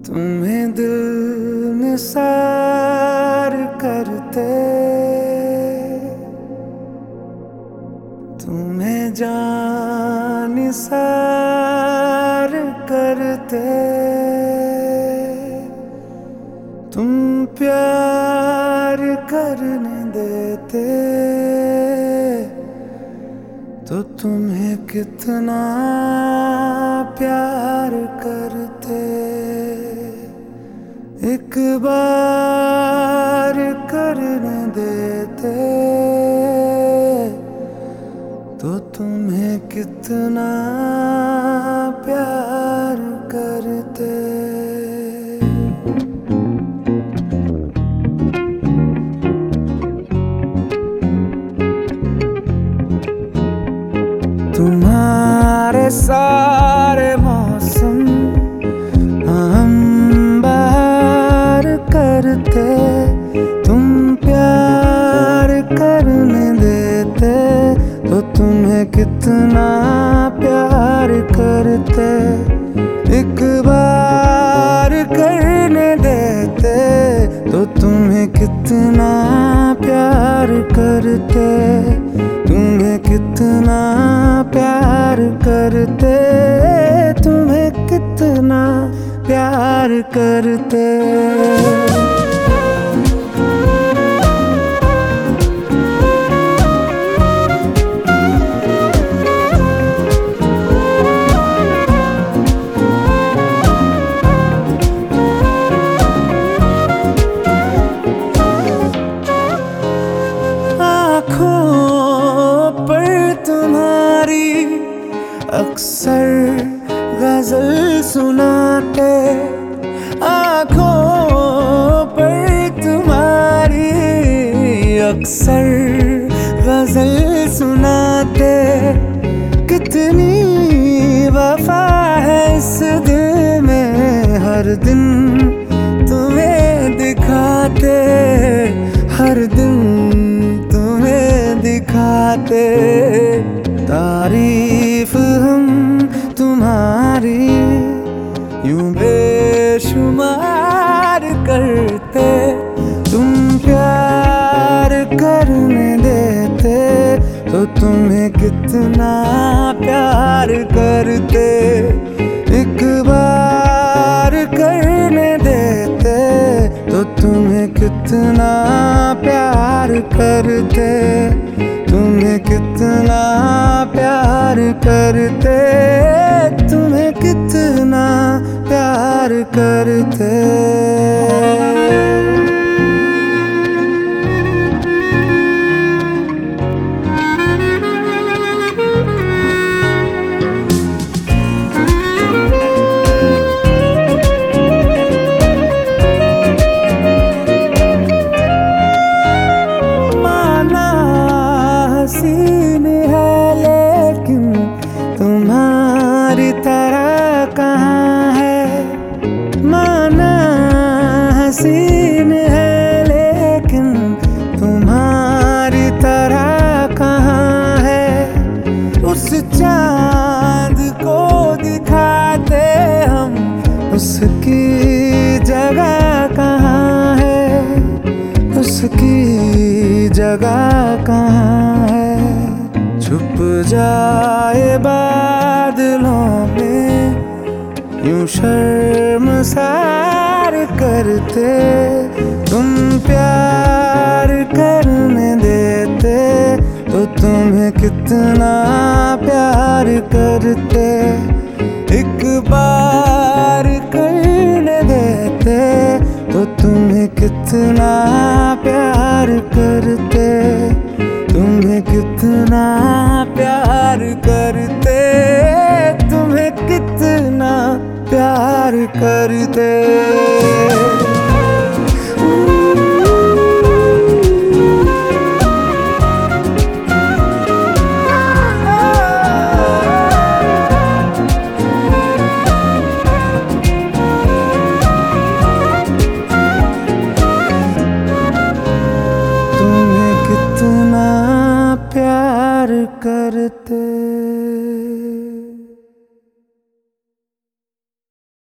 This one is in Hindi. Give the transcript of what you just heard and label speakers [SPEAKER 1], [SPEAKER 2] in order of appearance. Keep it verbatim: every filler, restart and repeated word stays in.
[SPEAKER 1] तुम्हें दिल निसार करते, तुम्हें जान निसार करते, तुम प्यार करने देते तो तुम्हें कितना प्यार करते। एक बार करने देते तो तुम्हें कितना प्यार करते। तुम्हारे सारे मौसम हम बाहर करते, तुम प्यार करने देते तो तुम्हें कितना प्यार करते। एक बार करने देते तो तुम्हें कितना प्यार करते, तुम्हें कितना प्यार करते, तुम्हें कितना प्यार करते। अक्सर गजल सुनाते, आँखों पर तुम्हारी अक्सर गजल सुनाते। कितनी वफा है इस दिल में, हर दिन तुम्हें दिखाते, हर दिन तुम्हें दिखाते। तारीफ हम तुम्हारी यूं बेशुमार करते, तुम प्यार करने देते तो तुम्हें कितना प्यार करते। एक बार करने देते तो तुम्हें कितना प्यार करते, तुम्हें कितना प्यार करते, तुम्हें कितना प्यार करते। हसीन है लेकिन तुम्हारी तरह कहाँ है, माना हसीन है लेकिन तुम्हारी तरह कहाँ है। उस चांद को दिखाते हम, उसकी जगह कहाँ है, उसकी जगह कहाँ है। छुप जाए बादलों में यूं शर्मसार करते, तुम प्यार करने देते तो तुम्हें कितना प्यार करते। एक बार करने देते तो तुम्हें कितना प्यार करते, तुम्हें कितना प्यार करते, तुम्हें कितना प्यार करते। प्यार करते।